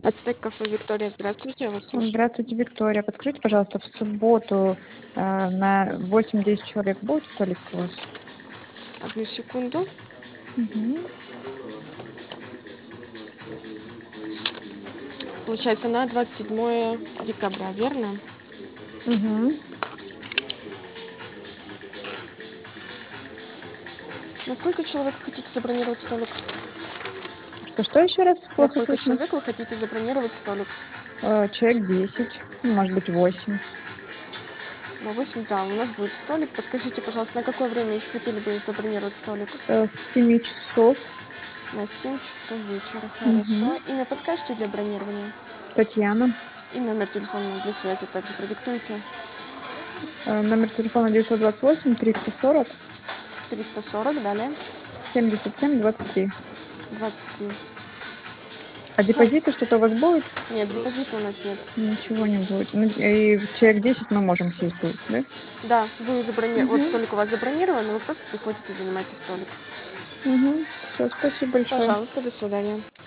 Ацтек кафе Виктория, здравствуйте, я вас слушаю. Здравствуйте, Виктория. Подскажите, пожалуйста, в субботу на 8-10 человек будет столик у вас? Одну секунду. Мгм. Получается, на 27 декабря, верно? Мгм. На сколько человек вы хотите забронировать столик? Что еще раз? На Плохо сколько слышно. человек вы хотите забронировать столик? Человек 10, ну, может быть, 8. На 8, да, у нас будет столик. Подскажите, пожалуйста, на какое время еще хотели бы забронировать столик? С 7 часов. На 7 часов вечера, Мгм. хорошо. Имя подскажете для бронирования? Татьяна. И номер телефона для связи также продиктуйте. Номер телефона 928 340 340, далее. 77 23. 23. А депозита что-то у вас будет? Нет, депозита у нас нет. Ничего не будет. Ну, и человек 10 мы можем сесть будет, да? Да, вы забронировали, вот Угу. столик у вас забронирован, вы просто приходите и занимаете столик. Угу. Все, спасибо большое. Пожалуйста, до свидания.